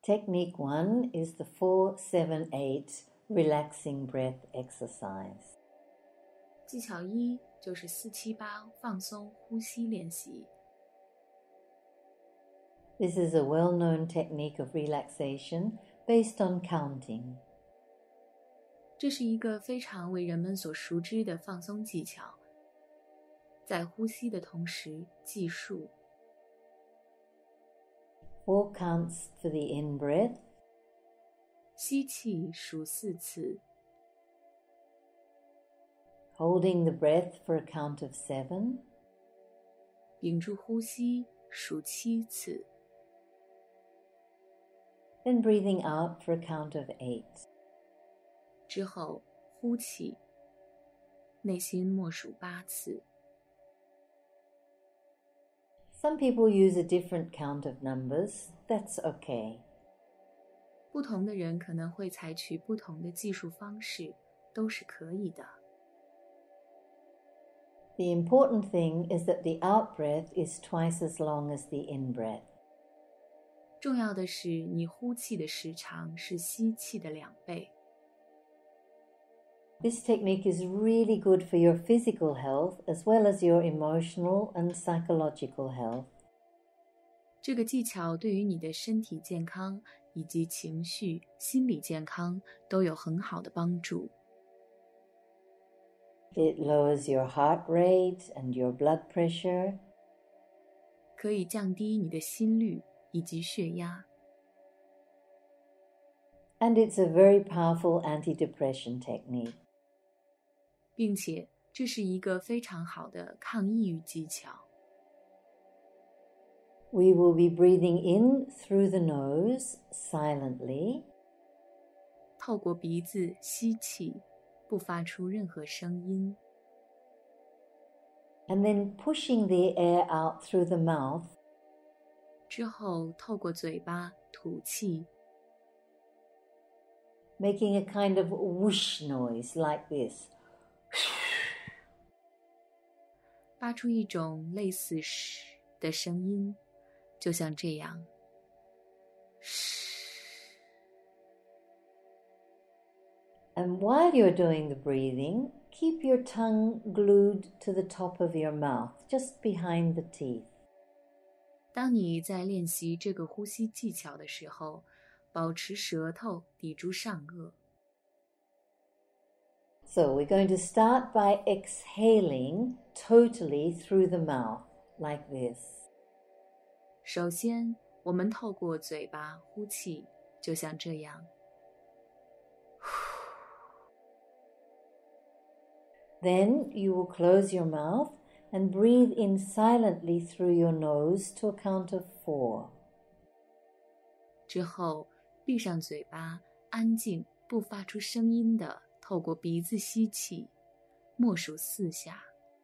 Technique 1 is the 4-7-8 relaxing breath exercise. 技巧1就是4-7-8放松呼吸练习。 This is a well-known technique of relaxation based on counting. 这是一个非常为人们所熟知的放松技巧，在呼吸的同时计数。 4 counts for the in-breath. 吸气数4次。 Holding the breath for a count of 7. 屏住呼吸数7次。 Then breathing out for a count of 8. 之后呼气，内心默数8次。 Some people use a different count of numbers. That's okay. 不同的人可能会采取不同的计数方式，都是可以的。 The important thing is that the out-breath is twice as long as the in-breath. 重要的是，你呼气的时长是吸气的2倍。 This technique is really good for your physical health as well as your emotional and psychological health. 这个技巧对于你的身体健康以及情绪、心理健康都有很好的帮助。 It lowers your heart rate and your blood pressure. 可以降低你的心率以及血压。 And it's a very powerful antidepressant technique. 并且这是一个非常好的抗抑郁技巧。 We will be breathing in through the nose silently. 透过鼻子吸气，不发出任何声音。 And then pushing the air out through the mouth. 之后透过嘴巴吐气。 Making a kind of whoosh noise like this. 发出一种类似嘘的声音，就像这样。 And while you're doing the breathing, keep your tongue glued to the top of your mouth, just behind the teeth. 当你在练习这个呼吸技巧的时候，保持舌头抵住上颚。 So we're going to start by exhaling totally through the mouth, like this. 首先，我们透过嘴巴呼气，就像这样。 Then you will close your mouth and breathe in silently through your nose to a count of 4. 之后，闭上嘴巴，安静不发出声音的透过鼻子吸气，默数4下。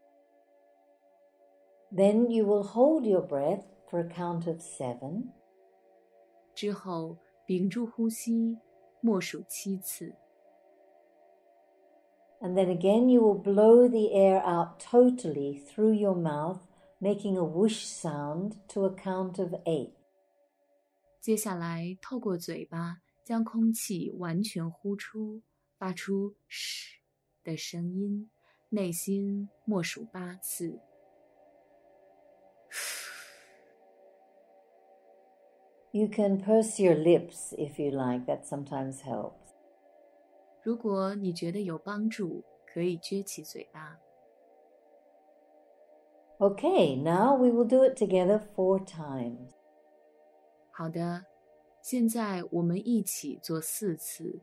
Then you will hold your breath for a count of 7. 之后，屏住呼吸，默数7次。 And then again you will blow the air out totally through your mouth, making a whoosh sound to a count of 8. 接下来，透过嘴巴将空气完全呼出，发出嘘的声音，内心默数8次。 You can purse your lips if you like, that sometimes helps. 如果你觉得有帮助，可以撅起嘴巴。 Okay, now we will do it together 4 times. 好的，现在我们一起做4次。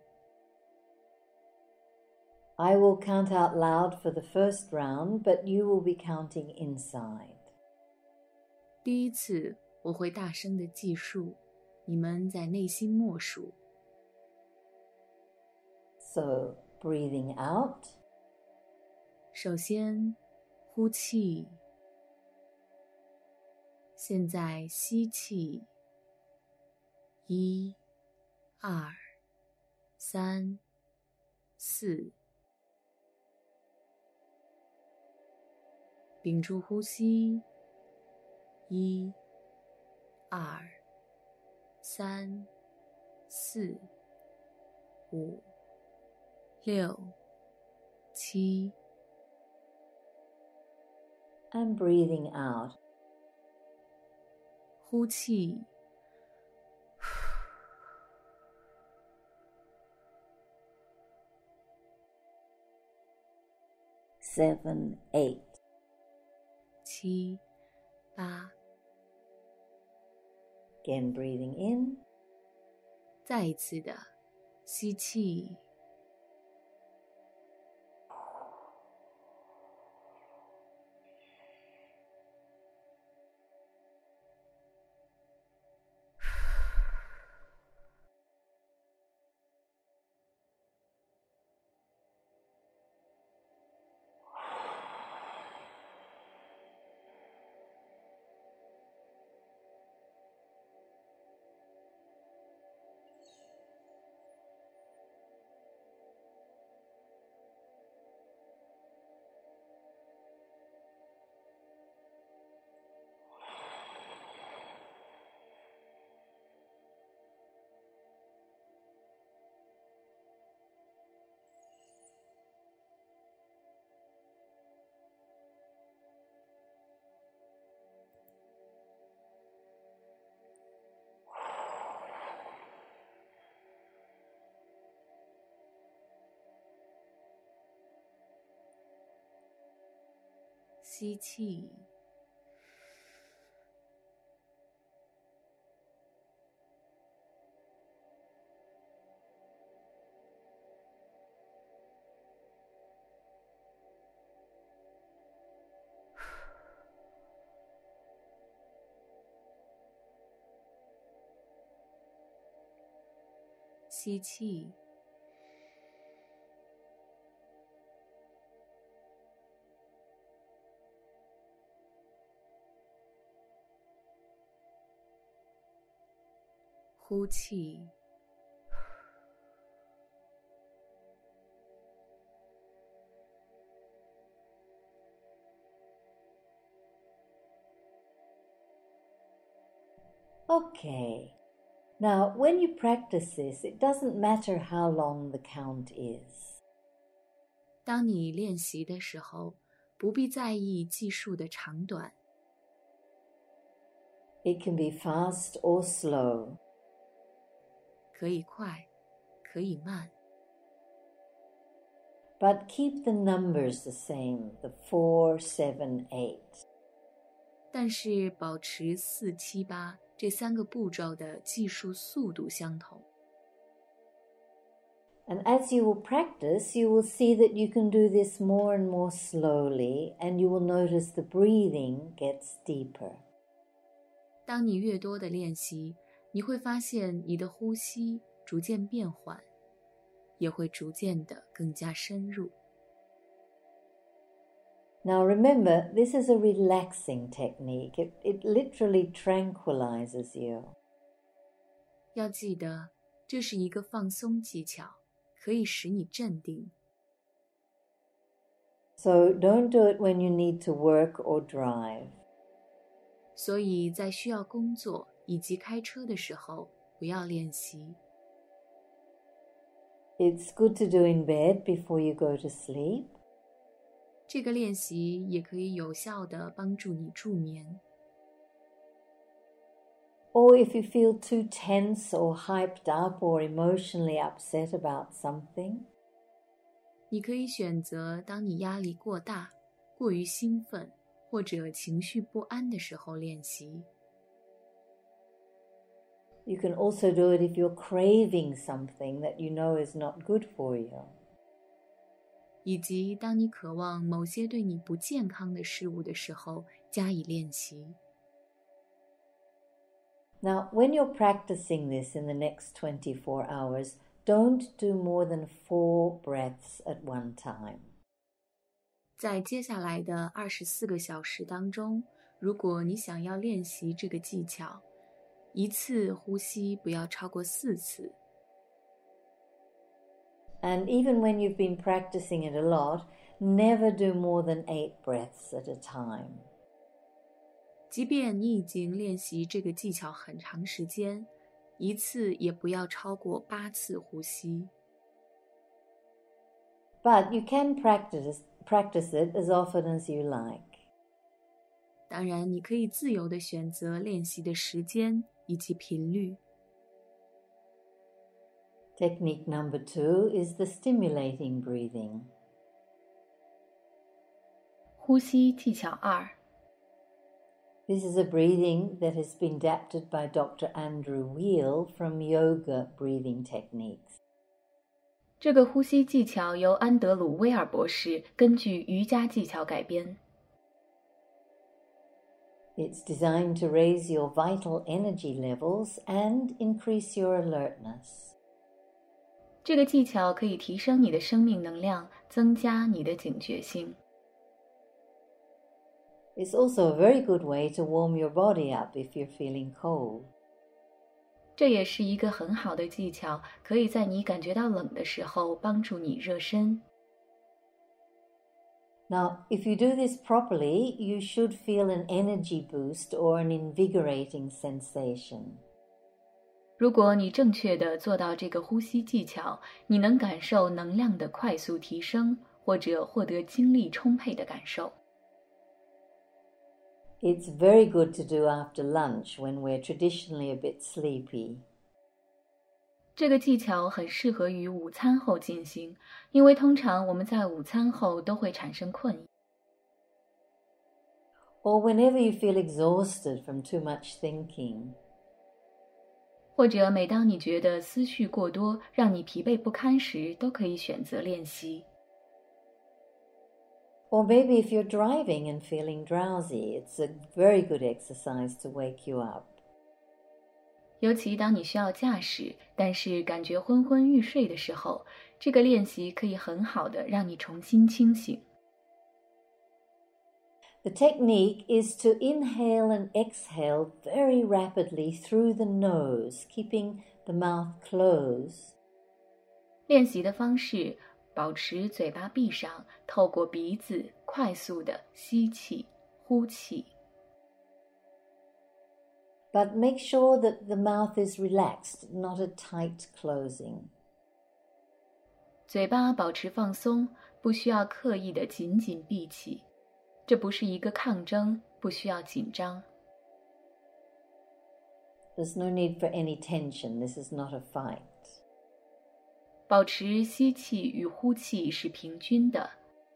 I will count out loud for the first round, but you will be counting inside. 第一次我会大声的计数，你们在内心默数。 So, breathing out. 首先，呼气。现在吸气。1、2、3、4。屏住呼吸。1、2、3、 4、5、6、7。 And breathing out. 呼气。 7, 8. 7、8。 Again, breathing in. 再一次的吸气。吸气。吸气。呼气。 Okay. Now, when you practice this, it doesn't matter how long the count is. 当你练习的时候，不必在意计数的长短。 It can be fast or slow. 可以快，可以慢。 But keep the numbers the same, the 4, 7, 8. 但是保持4、7、8这3个步骤的计数速度相同。 And as you will practice, you will see that you can do this more and more slowly, and you will notice the breathing gets deeper. 当你越多的练习，你会发现你的呼吸逐渐变缓，也会逐渐的更加深入。 Now remember, this is a relaxing technique. It literally tranquilizes you. 要记得，这是一个放松技巧，可以使你镇定。 So don't do it when you need to work or drive. 所以在需要工作以及开车的时候，不要练习。 It's good to do in bed before you go to sleep. 这个练习也可以有效地帮助你助眠。 Or if you feel too tense or hyped up or emotionally upset about something, 你可以选择当你压力过大、过于兴奋或者情绪不安的时候练习。 you can also do it if you're craving something that you know is not good for you. 以及当你渴望某些对你不健康的事物的时候，加以练习。 Now, when you're practicing this in the next 24 hours, don't do more than 4 breaths at one time. 在接下来的24个小时当中，如果你想要练习这个技巧，一次呼吸不要超过4次。 And even when you've been practicing it a lot, never do more than 8 breaths at a time. 即便你已经练习这个技巧很长时间， 一次也不要超过8次呼吸。 But you can practice it as often as you like. 当然，你可以自由地选择练习的时间以及频率。 Technique number 2 is the stimulating breathing. 呼吸技巧2。 This is a breathing that has been adapted by Dr. Andrew Weil from yoga breathing techniques. 这个呼吸技巧由安德鲁·威尔博士根据瑜伽技巧改编。 It's designed to raise your vital energy levels and increase your alertness. 这个技巧可以提升你的生命能量，增加你的警觉性。 It's also a very good way to warm your body up if you're feeling cold. 这也是一个很好的技巧，可以在你感觉到冷的时候帮助你热身。 Now, if you do this properly, you should feel an energy boost or an invigorating sensation. 如果你正确地做到这个呼吸技巧，你能感受能量的快速提升，或者获得精力充沛的感受。 It's very good to do after lunch when we're traditionally a bit sleepy. 这个技巧很适合于午餐后进行，因为通常我们在午餐后都会产生困意。 Or whenever you feel exhausted from too much thinking. 或者每当你觉得思绪过多，让你疲惫不堪时，都可以选择练习。 Or maybe if you're driving and feeling drowsy, it's a very good exercise to wake you up. 尤其当你需要驾驶，但是感觉昏昏欲睡的时候，这个练习可以很好的让你重新清醒。 The technique is to inhale and exhale very rapidly through the nose, keeping the mouth closed. 练习的方式，保持嘴巴闭上，透过鼻子快速的吸气、呼气。 But make sure that the mouth is relaxed, not a tight closing. 嘴巴保持放松，不需要刻意的紧紧闭起。这不是一个抗争，不需要紧张。 There's no need for any tension. This is not a fight. 保持吸气与呼气是平均的。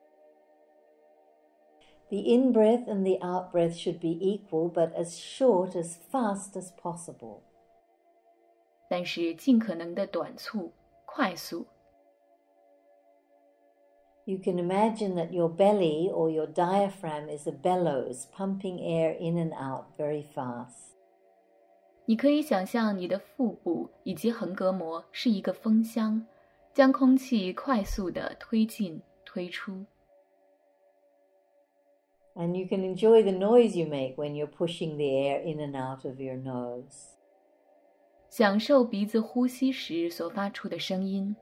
The in-breath and the out-breath should be equal, but as short, as fast as possible. 但是尽可能的短促、快速。 You can imagine that your belly or your diaphragm is a bellows, pumping air in and out very fast. 你可以想象你的腹部以及横膈膜是一个风箱，将空气快速地推进、推出。 And you can enjoy the noise you make when you're pushing the air in and out of your nose. 享受鼻子呼吸时所发出的声音。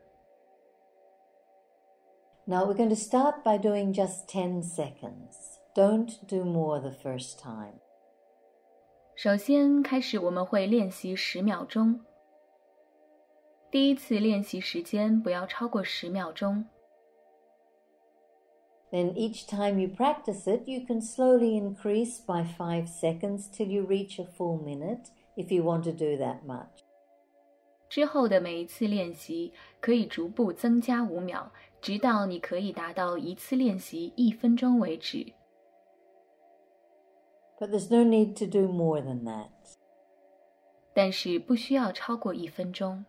Now we're going to start by doing just 10 seconds. Don't do more the first time. 首先开始我们会练习10秒钟。第一次练习时间不要超过10秒钟。 Then each time you practice it, you can slowly increase by 5 seconds till you reach a full minute, if you want to do that much. 之后的每一次练习可以逐步增加5秒，直到你可以达到一次练习1分钟为止。 But there's no need to do more than that. 但是不需要超过1分钟。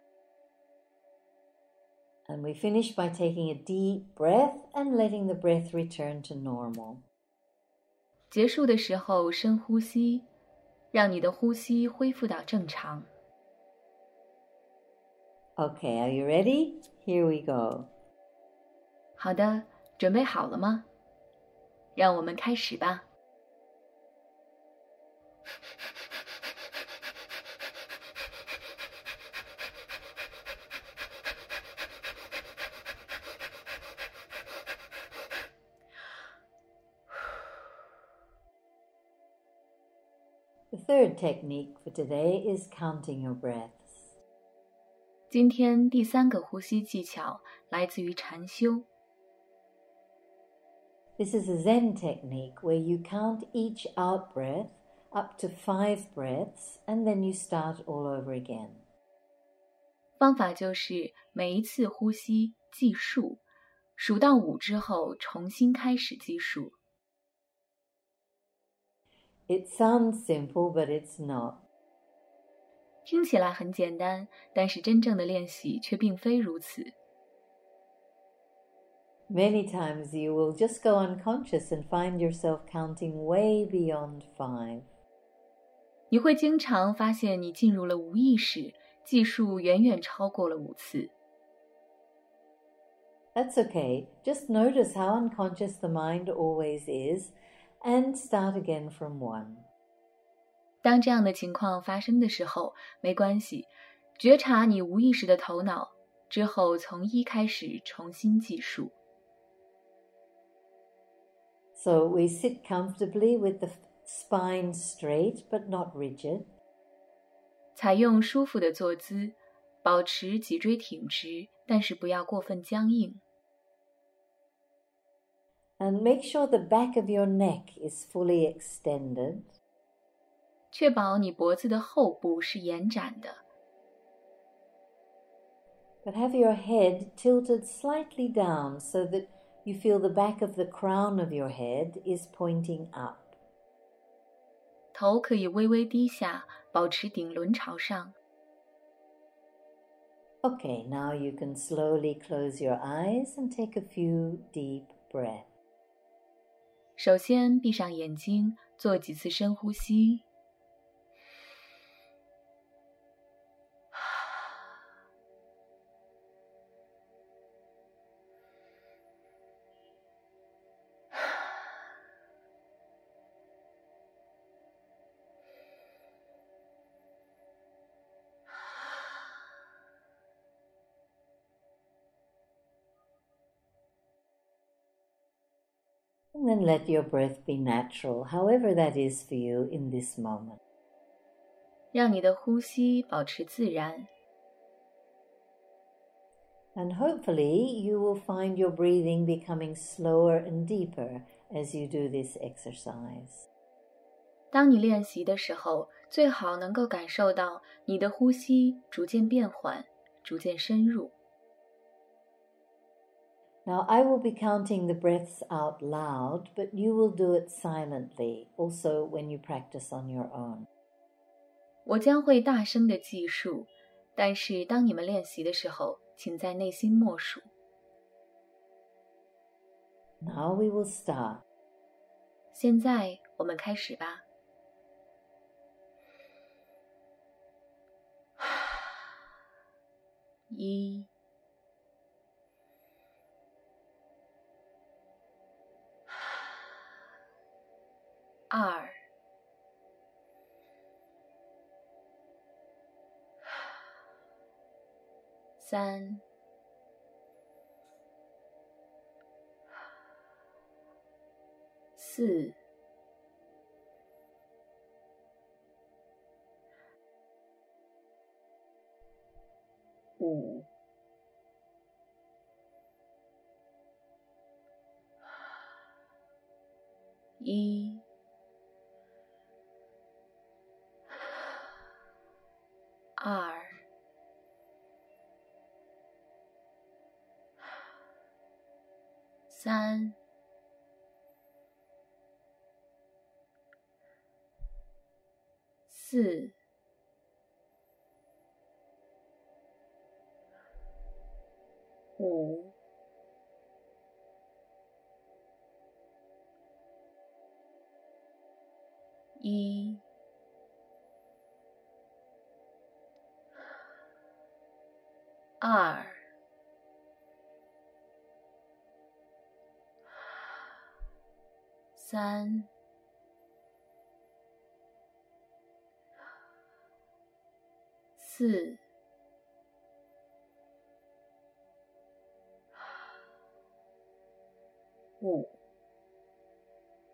And we finish by taking a deep breath and letting the breath return to normal. 结束的时候深呼吸，让你的呼吸恢复到正常。 Okay, are you ready? Here we go. 好的，准备好了吗？让我们开始吧。 The third technique for today is counting your breaths. 今天第3个呼吸技巧来自于禅修。 This is a Zen technique where you count each out breath up to 5 breaths and then you start all over again. 方法就是每一次呼吸计数，数到5之后重新开始计数。 It sounds simple, but it's not. 听起来很简单，但是真正的练习却并非如此。 Many times you will just go unconscious and find yourself counting way beyond 5. 你会经常发现你进入了无意识，计数远远超过了5次。 That's okay. Just notice how unconscious the mind always is and start again from 1. 当这样的情况发生的时候，没关系，觉察你无意识的头脑，之后从1开始重新计数。 So we sit comfortably with the spine straight but not rigid. 采用舒服的坐姿，保持脊椎挺直，但是不要过分僵硬。 And make sure the back of your neck is fully extended. 确保你脖子的后部是延展的。 But have your head tilted slightly down so that you feel the back of the crown of your head is pointing up. 头可以微微低下，保持顶轮朝上。 Okay, now you can slowly close your eyes and take a few deep breaths. 首先闭上眼睛，做几次深呼吸。 And then let your breath be natural, however that is for you in this moment. 让你的呼吸保持自然。 And hopefully you will find your breathing becoming slower and deeper as you do this exercise. 当你练习的时候，最好能够感受到你的呼吸逐渐变缓，逐渐深入。 Now I will be counting the breaths out loud, but you will do it silently, also when you practice on your own. 我将会大声地计数，但是当你们练习的时候，请在内心默数。 Now we will start. 现在我们开始吧。1、2、3、4、5、1、2、3、4、5、1、2、3、4、5。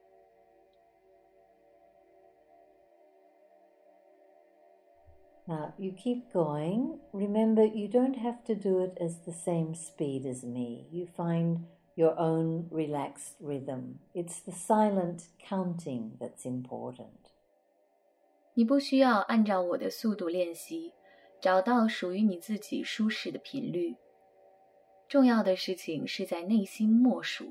Now you keep going. Remember, you don't have to do it as the same speed as me. You find your own relaxed rhythm. It's the silent counting that's important. 你不需要按照我的速度练习，找到属于你自己舒适的频率。重要的事情是在内心默数。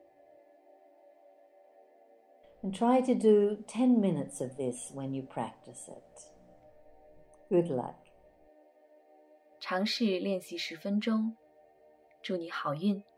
And try to do 10 minutes of this when you practice it. Good luck. 尝试练习10分钟，祝你好运。